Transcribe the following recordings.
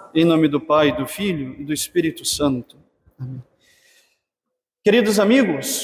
Em nome do Pai, do Filho e do Espírito Santo. Amém. Queridos amigos,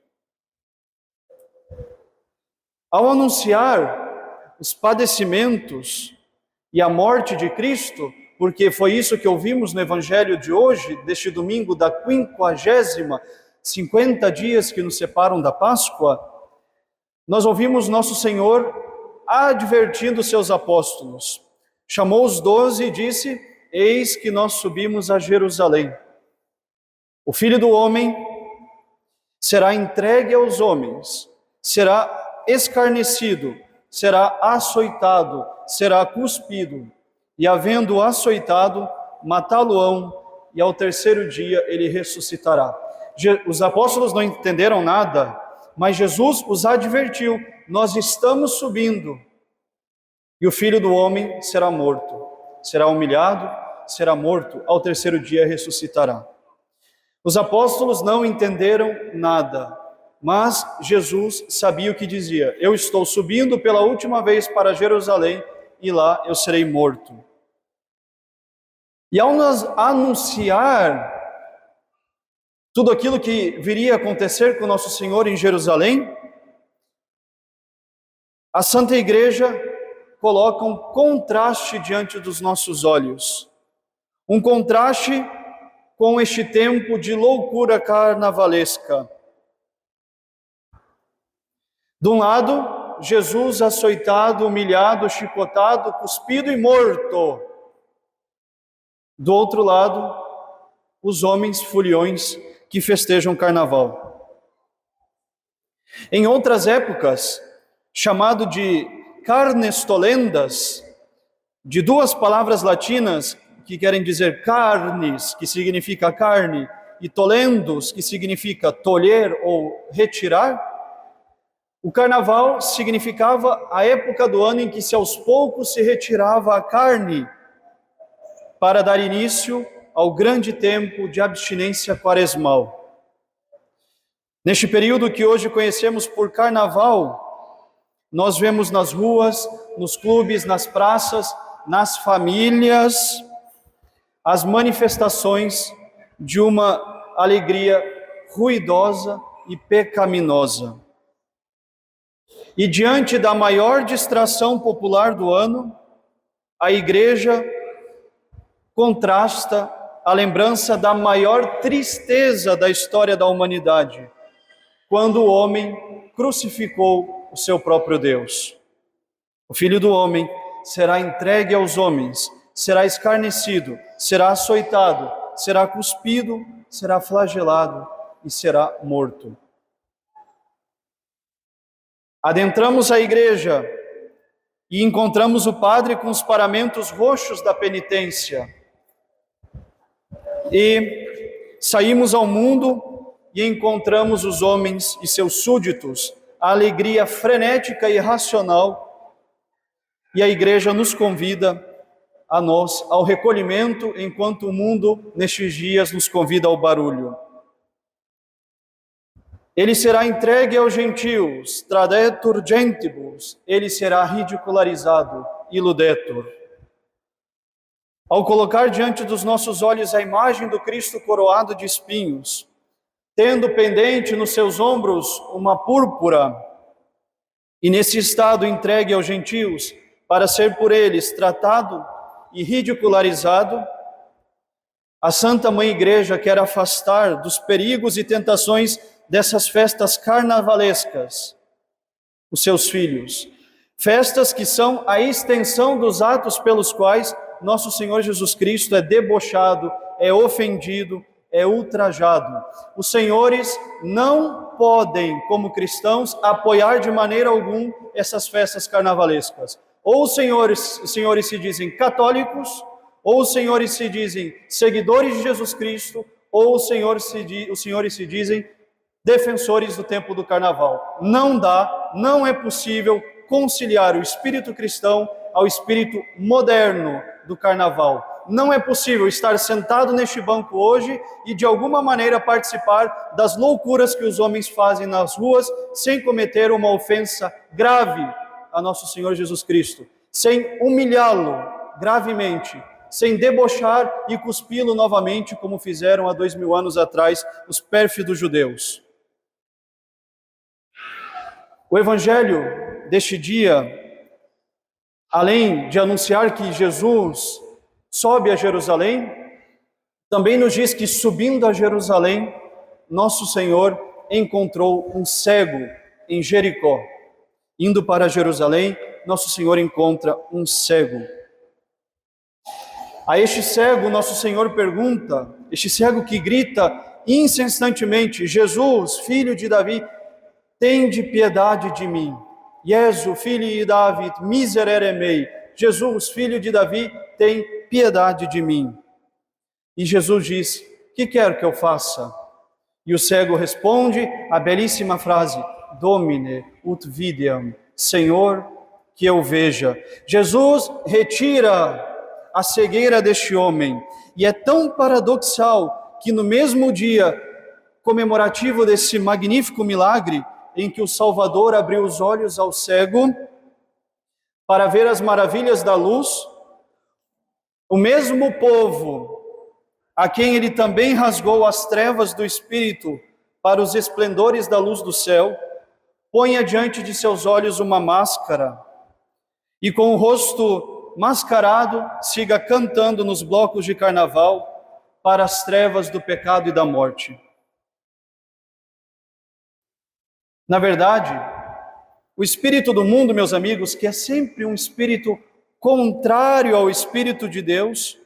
ao anunciar os padecimentos e a morte de Cristo, porque foi isso que ouvimos no Evangelho de hoje, deste domingo da 50ª, 50 dias que nos separam da Páscoa, nós ouvimos nosso Senhor advertindo seus apóstolos. Chamou os 12 e disse: eis que nós subimos a Jerusalém. O Filho do Homem será entregue aos homens, será escarnecido, será açoitado, será cuspido, e havendo açoitado, matá-lo-ão, e ao terceiro dia ele ressuscitará. Os apóstolos não entenderam nada, mas Jesus os advertiu: nós estamos subindo, e o Filho do Homem será morto, será humilhado, será morto, ao terceiro dia ressuscitará. Os apóstolos não entenderam nada, mas Jesus sabia o que dizia: eu estou subindo pela última vez para Jerusalém e lá eu serei morto. E ao nos anunciar tudo aquilo que viria a acontecer com nosso Senhor em Jerusalém, a Santa Igreja coloca um contraste diante dos nossos olhos. Um contraste com este tempo de loucura carnavalesca. De um lado, Jesus açoitado, humilhado, chicotado, cuspido e morto. Do outro lado, os homens furiões que festejam carnaval. Em outras épocas, chamado de carnestolendas, de duas palavras latinas que querem dizer carnes, que significa carne, e tolendos, que significa tolher ou retirar, o carnaval significava a época do ano em que se aos poucos se retirava a carne para dar início ao grande tempo de abstinência quaresmal. Neste período que hoje conhecemos por carnaval, nós vemos nas ruas, nos clubes, nas praças, nas famílias, as manifestações de uma alegria ruidosa e pecaminosa. E diante da maior distração popular do ano, a Igreja contrasta a lembrança da maior tristeza da história da humanidade, quando o homem crucificou o seu próprio Deus. O Filho do Homem será entregue aos homens, será escarnecido, será açoitado, será cuspido, será flagelado e será morto. Adentramos a igreja e encontramos o padre com os paramentos roxos da penitência. E saímos ao mundo e encontramos os homens e seus súditos, a alegria frenética e irracional. E a igreja nos convida a nós ao recolhimento, enquanto o mundo nestes dias nos convida ao barulho. Ele será entregue aos gentios, tradetur gentibus, ele será ridicularizado, iludetur. Ao colocar diante dos nossos olhos a imagem do Cristo coroado de espinhos, tendo pendente nos seus ombros uma púrpura, e nesse estado entregue aos gentios, para ser por eles tratado e ridicularizado, a Santa Mãe Igreja quer afastar dos perigos e tentações dessas festas carnavalescas os seus filhos. Festas que são a extensão dos atos pelos quais nosso Senhor Jesus Cristo é debochado, é ofendido, é ultrajado. Os senhores não podem, como cristãos, apoiar de maneira alguma essas festas carnavalescas. Ou os senhores se dizem católicos, ou os senhores se dizem seguidores de Jesus Cristo, ou os senhores se dizem defensores do tempo do carnaval. Não dá, não é possível conciliar o espírito cristão ao espírito moderno do carnaval. Não é possível estar sentado neste banco hoje e de alguma maneira participar das loucuras que os homens fazem nas ruas sem cometer uma ofensa grave a nosso Senhor Jesus Cristo, sem humilhá-lo gravemente, sem debochar e cuspi-lo novamente, como fizeram há 2000 anos atrás os pérfidos judeus. O Evangelho deste dia, além de anunciar que Jesus sobe a Jerusalém, também nos diz que, subindo a Jerusalém, nosso Senhor encontrou um cego em Jericó. Indo para Jerusalém, nosso Senhor encontra um cego. A este cego, nosso Senhor pergunta, este cego que grita incessantemente: Jesus, filho de Davi, tende piedade de mim. Jesu, filho de Davi, miserere mei. Jesus, filho de Davi, tem piedade de mim. E Jesus diz: que quer que eu faça? E o cego responde a belíssima frase: Domine ut videam, Senhor, que eu veja. Jesus retira a cegueira deste homem. E é tão paradoxal que no mesmo dia comemorativo desse magnífico milagre, em que o Salvador abriu os olhos ao cego para ver as maravilhas da luz, o mesmo povo a quem ele também rasgou as trevas do Espírito para os esplendores da luz do céu, põe diante de seus olhos uma máscara e com o rosto mascarado siga cantando nos blocos de carnaval para as trevas do pecado e da morte. Na verdade, o espírito do mundo, meus amigos, que é sempre um espírito contrário ao Espírito de Deus,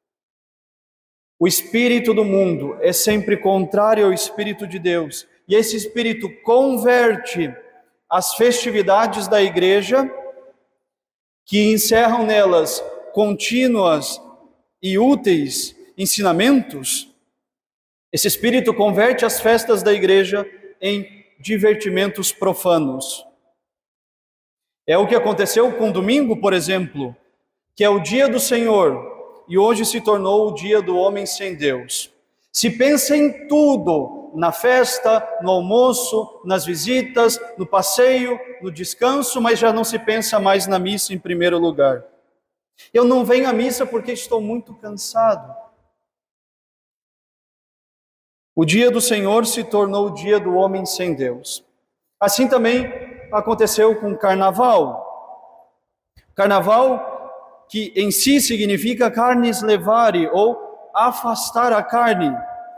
o espírito do mundo é sempre contrário ao Espírito de Deus, e esse espírito converte as festividades da igreja, que encerram nelas contínuas e úteis ensinamentos, esse espírito converte as festas da igreja em divertimentos profanos. É o que aconteceu com o domingo, por exemplo, que é o dia do Senhor, e hoje se tornou o dia do homem sem Deus. Se pensa em tudo, na festa, no almoço, nas visitas, no passeio, no descanso, mas já não se pensa mais na missa em primeiro lugar. Eu não venho à missa porque estou muito cansado. O dia do Senhor se tornou o dia do homem sem Deus. Assim também aconteceu com o Carnaval. Carnaval, que em si significa carnes levare, ou afastar a carne,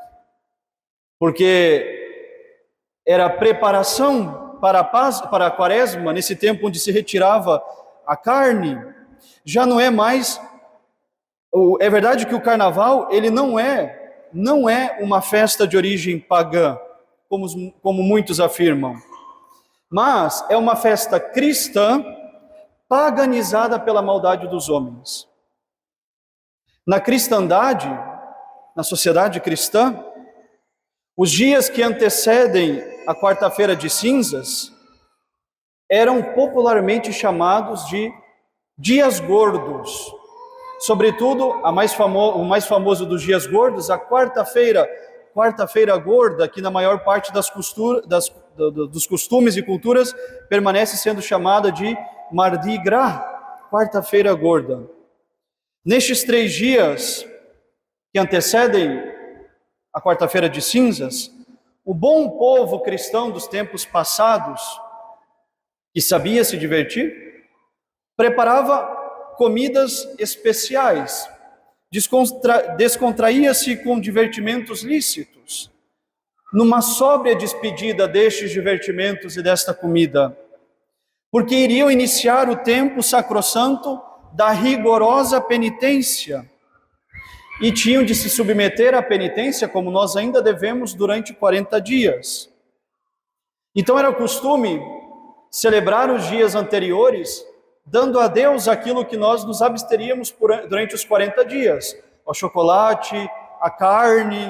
porque era preparação para a quaresma, nesse tempo onde se retirava a carne. Já não é mais, é verdade que o carnaval, ele não é uma festa de origem pagã, como muitos afirmam, mas é uma festa cristã paganizada pela maldade dos homens. Na cristandade, na sociedade cristã, os dias que antecedem a quarta-feira de cinzas eram popularmente chamados de dias gordos. Sobretudo, o mais famoso dos dias gordos, a quarta-feira gorda, que na maior parte dos costumes e culturas permanece sendo chamada de Mardi Gras, quarta-feira gorda. Nestes 3 dias que antecedem a quarta-feira de cinzas, o bom povo cristão dos tempos passados, que sabia se divertir, preparava comidas especiais, descontraía-se com divertimentos lícitos, numa sóbria despedida destes divertimentos e desta comida, porque iriam iniciar o tempo sacrossanto da rigorosa penitência, e tinham de se submeter à penitência, como nós ainda devemos, durante 40 dias. Então era costume celebrar os dias anteriores, dando a Deus aquilo que nós nos absteríamos durante os 40 dias, o chocolate, a carne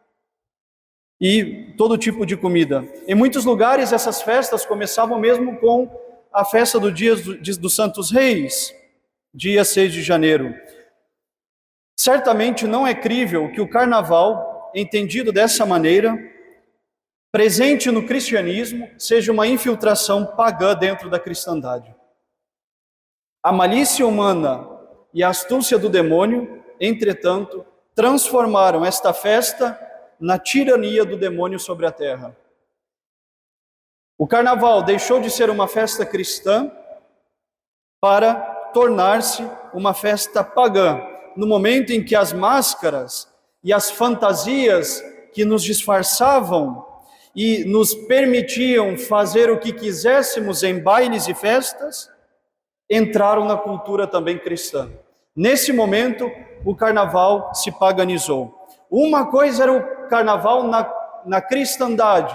e todo tipo de comida. Em muitos lugares essas festas começavam mesmo com a festa do Dia dos Santos Reis, dia 6 de janeiro. Certamente não é crível que o carnaval, entendido dessa maneira, presente no cristianismo, seja uma infiltração pagã dentro da cristandade. A malícia humana e a astúcia do demônio entretanto, transformaram esta festa na tirania do demônio sobre a terra. O carnaval deixou de ser uma festa cristã para tornar-se uma festa pagã, no momento em que as máscaras e as fantasias que nos disfarçavam e nos permitiam fazer o que quiséssemos em bailes e festas, entraram na cultura também cristã. Nesse momento, o carnaval se paganizou. Uma coisa era o carnaval na cristandade,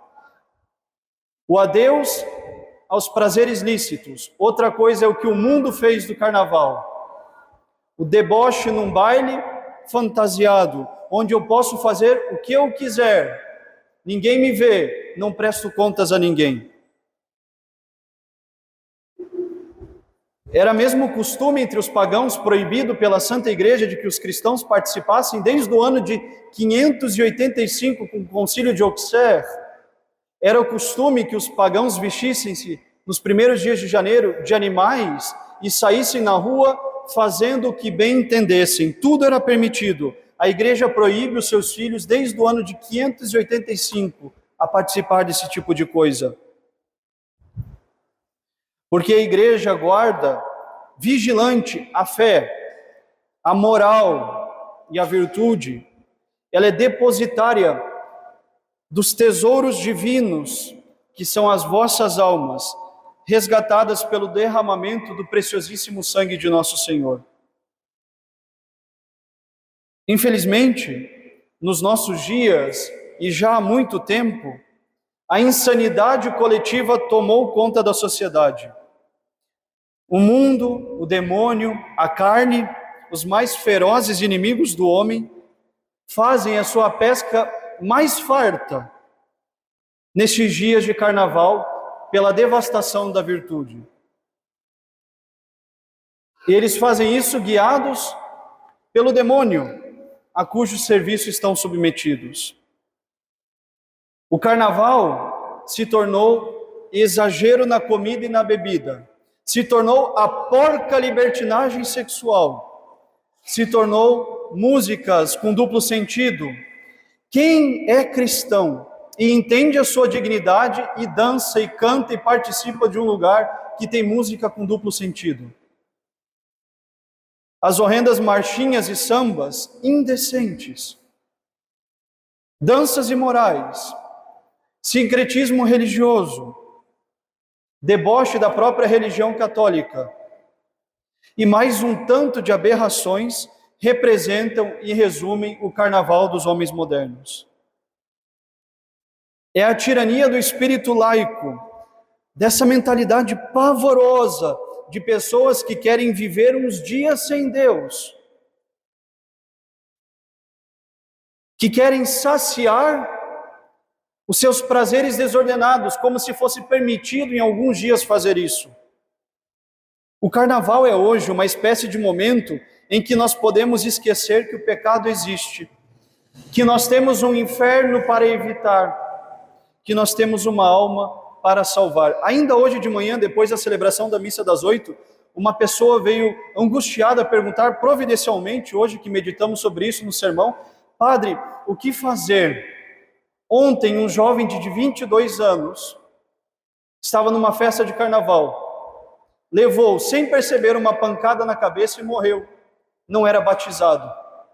o adeus aos prazeres lícitos. Outra coisa é o que o mundo fez do carnaval. O deboche num baile fantasiado, onde eu posso fazer o que eu quiser. Ninguém me vê, não presto contas a ninguém. Era mesmo costume entre os pagãos, proibido pela Santa Igreja, de que os cristãos participassem desde o ano de 585, com o concílio de Auxerre. Era o costume que os pagãos vestissem-se nos primeiros dias de janeiro de animais e saíssem na rua fazendo o que bem entendessem. Tudo era permitido. A Igreja proíbe os seus filhos desde o ano de 585 a participar desse tipo de coisa. Porque a Igreja guarda vigilante a fé, a moral e a virtude. Ela é depositária dos tesouros divinos, que são as vossas almas, resgatadas pelo derramamento do preciosíssimo sangue de nosso Senhor. Infelizmente, nos nossos dias, e já há muito tempo, a insanidade coletiva tomou conta da sociedade. O mundo, o demônio, a carne, os mais ferozes inimigos do homem, fazem a sua pesca mais farta nestes dias de carnaval pela devastação da virtude. E eles fazem isso guiados pelo demônio, a cujo serviço estão submetidos. O carnaval se tornou exagero na comida e na bebida, se tornou a porca libertinagem sexual, se tornou músicas com duplo sentido. Quem é cristão e entende a sua dignidade e dança e canta e participa de um lugar que tem música com duplo sentido? As horrendas marchinhas e sambas indecentes, danças imorais, sincretismo religioso, deboche da própria religião católica e mais um tanto de aberrações representam e resumem o carnaval dos homens modernos. É a tirania do espírito laico, dessa mentalidade pavorosa de pessoas que querem viver uns dias sem Deus, que querem saciar os seus prazeres desordenados, como se fosse permitido em alguns dias fazer isso. O carnaval é hoje uma espécie de momento em que nós podemos esquecer que o pecado existe, que nós temos um inferno para evitar, que nós temos uma alma para salvar. Ainda hoje de manhã, depois da celebração da missa das 8, uma pessoa veio angustiada perguntar providencialmente, hoje que meditamos sobre isso no sermão: Padre, o que fazer? Ontem, um jovem de 22 anos estava numa festa de carnaval, levou, sem perceber, uma pancada na cabeça e morreu. Não era batizado.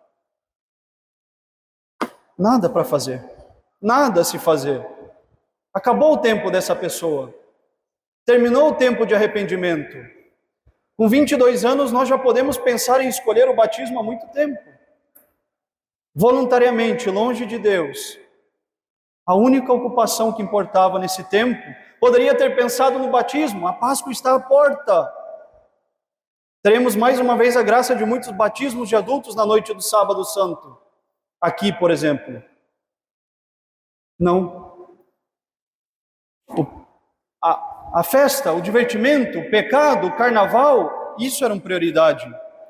Nada para fazer, nada a se fazer. Acabou o tempo dessa pessoa, terminou o tempo de arrependimento. Com 22 anos, nós já podemos pensar em escolher o batismo há muito tempo. Voluntariamente, longe de Deus. A única ocupação que importava nesse tempo, poderia ter pensado no batismo. A Páscoa está à porta. Teremos mais uma vez a graça de muitos batismos de adultos na noite do Sábado Santo. Aqui, por exemplo. Não. A festa, o divertimento, o pecado, o carnaval, isso era uma prioridade.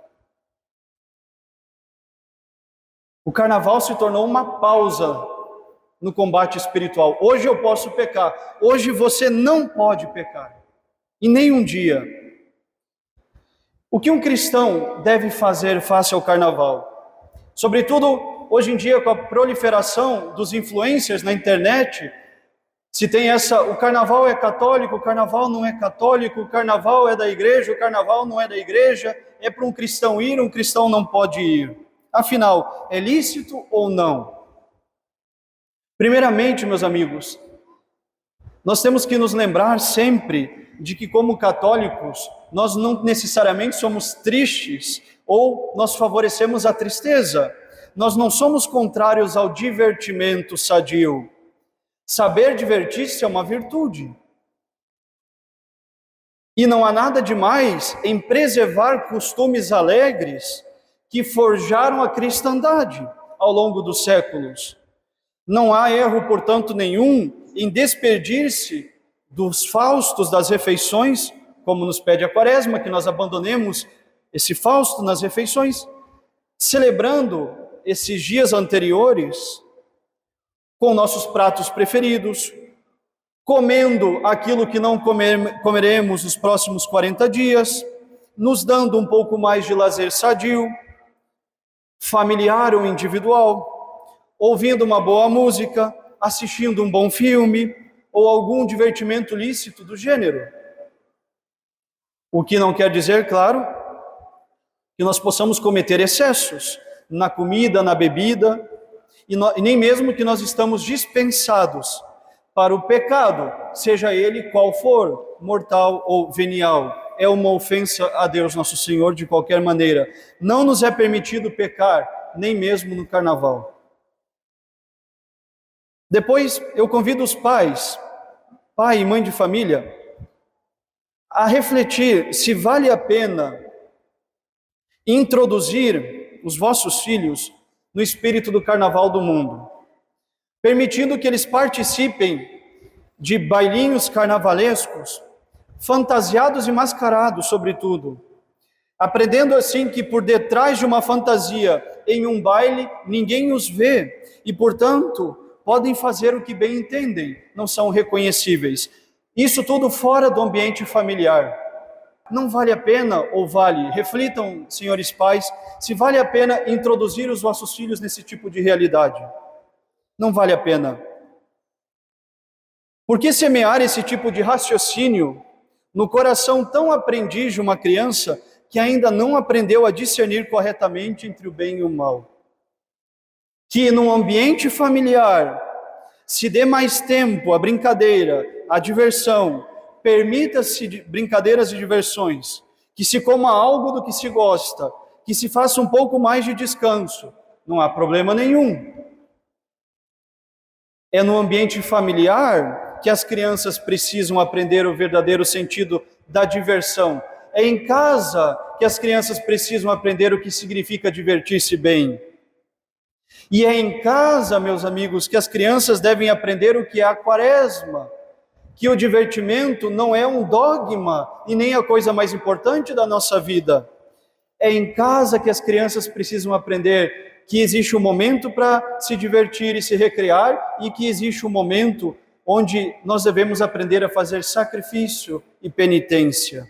O carnaval se tornou uma pausa no combate espiritual. Hoje eu posso pecar, hoje você não pode pecar, e nem um dia. O que um cristão deve fazer face ao carnaval? Sobretudo, hoje em dia, com a proliferação dos influencers na internet, se tem o carnaval é católico, o carnaval não é católico, o carnaval é da igreja, o carnaval não é da igreja, é para um cristão ir, um cristão não pode ir. Afinal, é lícito ou não? Primeiramente, meus amigos, nós temos que nos lembrar sempre de que, como católicos, nós não necessariamente somos tristes ou nós favorecemos a tristeza. Nós não somos contrários ao divertimento sadio. Saber divertir-se é uma virtude. E não há nada demais em preservar costumes alegres que forjaram a cristandade ao longo dos séculos. Não há erro, portanto, nenhum em despedir-se dos faustos das refeições, como nos pede a Quaresma, que nós abandonemos esse fausto nas refeições, celebrando esses dias anteriores com nossos pratos preferidos, comendo aquilo que não comeremos nos próximos 40 dias, nos dando um pouco mais de lazer sadio, familiar ou individual, ouvindo uma boa música, assistindo um bom filme ou algum divertimento lícito do gênero. O que não quer dizer, claro, que nós possamos cometer excessos na comida, na bebida, e nem mesmo que nós estamos dispensados para o pecado, seja ele qual for, mortal ou venial. É uma ofensa a Deus nosso Senhor de qualquer maneira. Não nos é permitido pecar, nem mesmo no carnaval. Depois, eu convido os pais, pai e mãe de família, a refletir se vale a pena introduzir os vossos filhos no espírito do carnaval do mundo, permitindo que eles participem de bailinhos carnavalescos, fantasiados e mascarados, sobretudo, aprendendo assim que por detrás de uma fantasia em um baile, ninguém os vê e, portanto, podem fazer o que bem entendem, não são reconhecíveis. Isso tudo fora do ambiente familiar. Não vale a pena, ou vale? Reflitam, senhores pais, se vale a pena introduzir os vossos filhos nesse tipo de realidade. Não vale a pena. Por que semear esse tipo de raciocínio no coração tão aprendiz de uma criança que ainda não aprendeu a discernir corretamente entre o bem e o mal? Que num ambiente familiar se dê mais tempo à brincadeira, à diversão, permita-se brincadeiras e diversões, que se coma algo do que se gosta, que se faça um pouco mais de descanso, não há problema nenhum. É no ambiente familiar que as crianças precisam aprender o verdadeiro sentido da diversão. É em casa que as crianças precisam aprender o que significa divertir-se bem. E é em casa, meus amigos, que as crianças devem aprender o que é a Quaresma, que o divertimento não é um dogma e nem a coisa mais importante da nossa vida. É em casa que as crianças precisam aprender que existe um momento para se divertir e se recrear e que existe um momento onde nós devemos aprender a fazer sacrifício e penitência.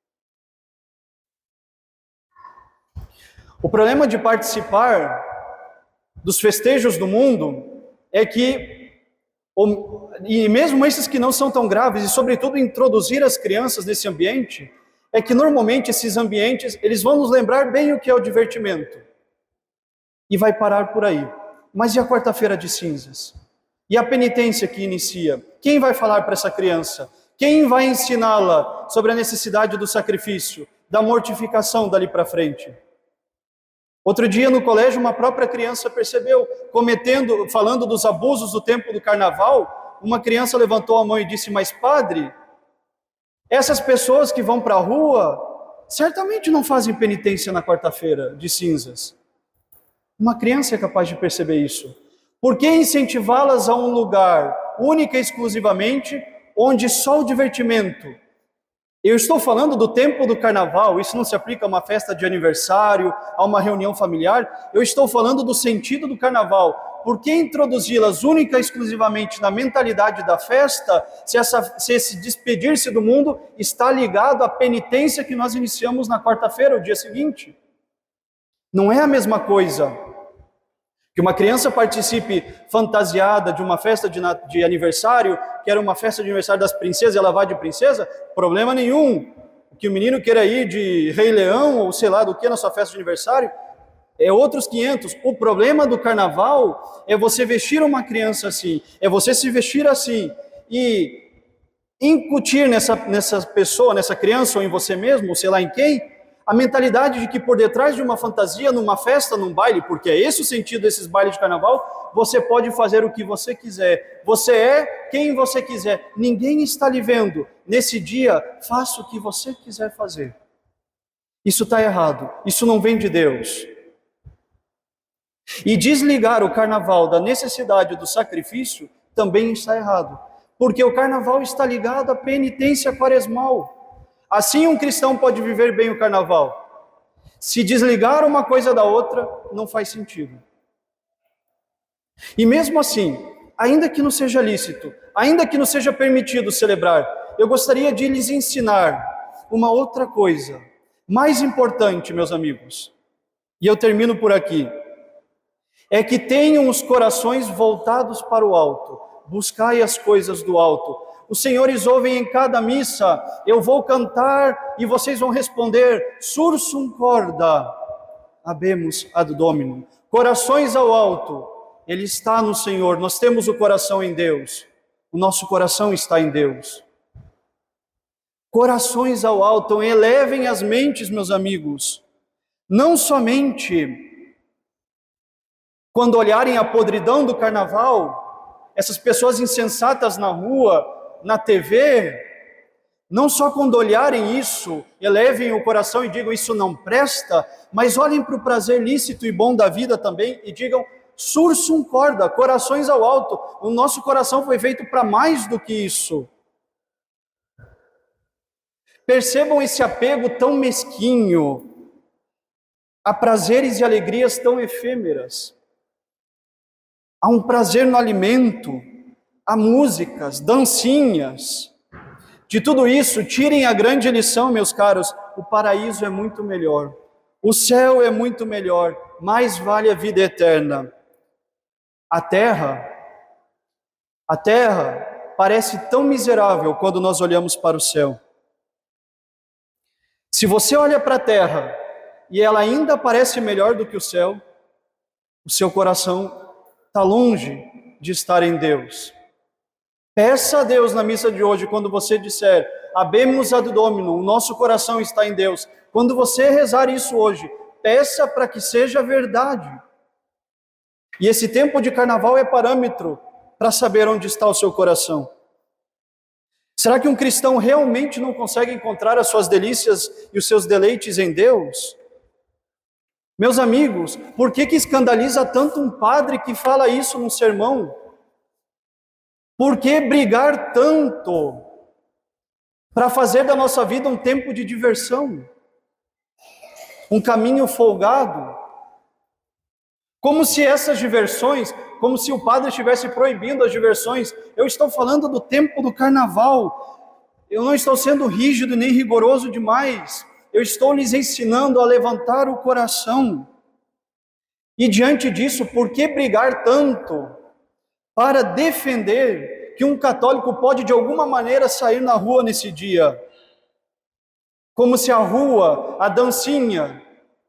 O problema de participar dos festejos do mundo é que, e mesmo esses que não são tão graves, e sobretudo introduzir as crianças nesse ambiente, é que normalmente esses ambientes, eles vão nos lembrar bem o que é o divertimento. E vai parar por aí. Mas e a quarta-feira de cinzas? E a penitência que inicia? Quem vai falar para essa criança? Quem vai ensiná-la sobre a necessidade do sacrifício, da mortificação dali para frente? Outro dia no colégio, uma própria criança percebeu, falando dos abusos do tempo do carnaval, uma criança levantou a mão e disse: mas padre, essas pessoas que vão para a rua, certamente não fazem penitência na quarta-feira de cinzas. Uma criança é capaz de perceber isso. Por que incentivá-las a um lugar única e exclusivamente, onde só o divertimento? Eu estou falando do tempo do carnaval, isso não se aplica a uma festa de aniversário, a uma reunião familiar. Eu estou falando do sentido do carnaval, por que introduzi-las única e exclusivamente na mentalidade da festa, se esse despedir-se do mundo está ligado à penitência que nós iniciamos na quarta-feira, o dia seguinte? Não é a mesma coisa que uma criança participe fantasiada de uma festa de aniversário, que era uma festa de aniversário das princesas, e ela vai de princesa, problema nenhum. Que o menino queira ir de Rei Leão, ou sei lá do que, na sua festa de aniversário, é outros 500. O problema do carnaval é você vestir uma criança assim, é você se vestir assim, e incutir nessa pessoa, nessa criança, ou em você mesmo, ou sei lá em quem, a mentalidade de que por detrás de uma fantasia, numa festa, num baile, porque é esse o sentido desses bailes de carnaval, você pode fazer o que você quiser, você é quem você quiser, ninguém está lhe vendo. Nesse dia, faça o que você quiser fazer. Isso está errado, isso não vem de Deus. E desligar o carnaval da necessidade do sacrifício também está errado, porque o carnaval está ligado à penitência quaresmal. Assim um cristão pode viver bem o carnaval. Se desligar uma coisa da outra, não faz sentido. E mesmo assim, ainda que não seja lícito, ainda que não seja permitido celebrar, eu gostaria de lhes ensinar uma outra coisa, mais importante, meus amigos. E eu termino por aqui. É que tenham os corações voltados para o alto. Buscai as coisas do alto. Os senhores ouvem em cada missa, eu vou cantar e vocês vão responder, sursum corda, habemus ad Dominum. Corações ao alto, Ele está no Senhor, nós temos o coração em Deus, o nosso coração está em Deus. Corações ao alto, elevem as mentes, meus amigos, não somente quando olharem a podridão do carnaval, essas pessoas insensatas na rua, na TV, não só quando olharem isso, elevem o coração e digam isso não presta, mas olhem para o prazer lícito e bom da vida também e digam sursum corda, corações ao alto, o nosso coração foi feito para mais do que isso. Percebam esse apego tão mesquinho a prazeres e alegrias tão efêmeras. Há um prazer no alimento, há músicas, dancinhas. De tudo isso, tirem a grande lição, meus caros, o paraíso é muito melhor, o céu é muito melhor, mais vale a vida eterna. A terra parece tão miserável quando nós olhamos para o céu. Se você olha para a terra e ela ainda parece melhor do que o céu, o seu coração está longe de estar em Deus. Peça a Deus na missa de hoje, quando você disser, habemus ad Dominum, o nosso coração está em Deus. Quando você rezar isso hoje, peça para que seja verdade. E esse tempo de carnaval é parâmetro para saber onde está o seu coração. Será que um cristão realmente não consegue encontrar as suas delícias e os seus deleites em Deus? Meus amigos, por que escandaliza tanto um padre que fala isso num sermão? Por que brigar tanto para fazer da nossa vida um tempo de diversão? Um caminho folgado? Como se essas diversões, como se o padre estivesse proibindo as diversões. Eu estou falando do tempo do carnaval. Eu não estou sendo rígido nem rigoroso demais. Eu estou lhes ensinando a levantar o coração. E diante disso, por que brigar tanto para defender que um católico pode de alguma maneira sair na rua nesse dia? Como se a rua, a dancinha,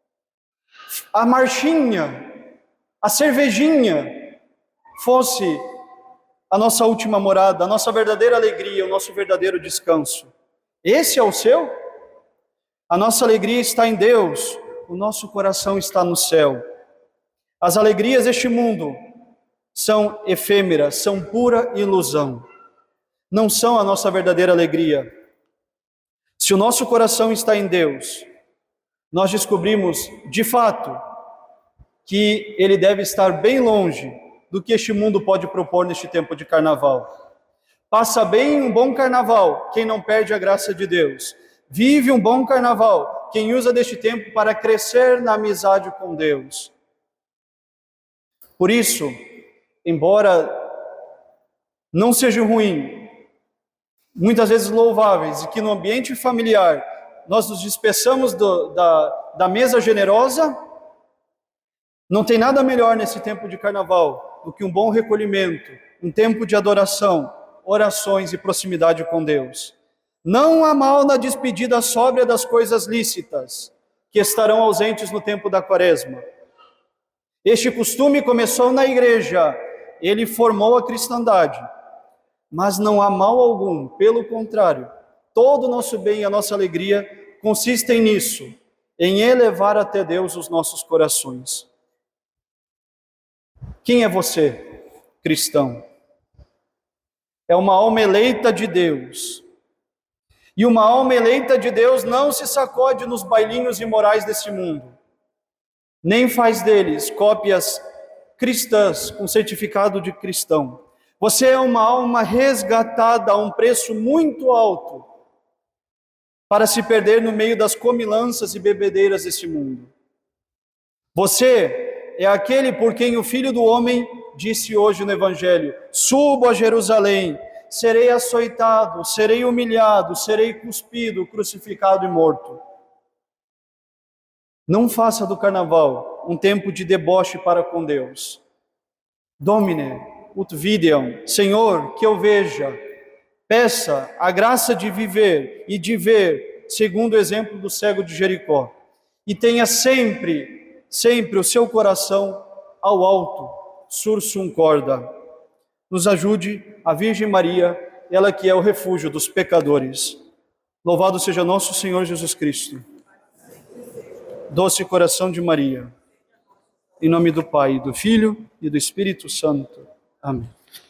a marchinha, a cervejinha fosse a nossa última morada, a nossa verdadeira alegria, o nosso verdadeiro descanso. Esse é o seu? A nossa alegria está em Deus, o nosso coração está no céu. As alegrias deste mundo são efêmeras, são pura ilusão. Não são a nossa verdadeira alegria. Se o nosso coração está em Deus, nós descobrimos, de fato, que ele deve estar bem longe do que este mundo pode propor neste tempo de carnaval. Passa bem um bom carnaval quem não perde a graça de Deus. Vive um bom carnaval quem usa deste tempo para crescer na amizade com Deus. Por isso, embora não sejam ruins, muitas vezes louváveis, e que no ambiente familiar nós nos despeçamos da mesa generosa, não tem nada melhor nesse tempo de carnaval do que um bom recolhimento, um tempo de adoração, orações e proximidade com Deus. Não há mal na despedida sóbria das coisas lícitas, que estarão ausentes no tempo da Quaresma. Este costume começou na igreja, ele formou a cristandade, mas não há mal algum, pelo contrário, todo o nosso bem e a nossa alegria consistem nisso, em elevar até Deus os nossos corações. Quem é você, cristão? É uma alma eleita de Deus. E uma alma eleita de Deus não se sacode nos bailinhos imorais desse mundo, nem faz deles cópias cristãs com certificado de cristão. Você é uma alma resgatada a um preço muito alto para se perder no meio das comilanças e bebedeiras desse mundo. Você é aquele por quem o Filho do Homem disse hoje no Evangelho: subo a Jerusalém, serei açoitado, serei humilhado, serei cuspido, crucificado e morto. Não faça do carnaval um tempo de deboche para com Deus. Domine ut videam, Senhor, que eu veja. Peça a graça de viver e de ver, segundo o exemplo do cego de Jericó. E tenha sempre o seu coração ao alto, sursum corda. Nos ajude a Virgem Maria, ela que é o refúgio dos pecadores. Louvado seja nosso Senhor Jesus Cristo. Doce coração de Maria. Em nome do Pai, do Filho e do Espírito Santo. Amém.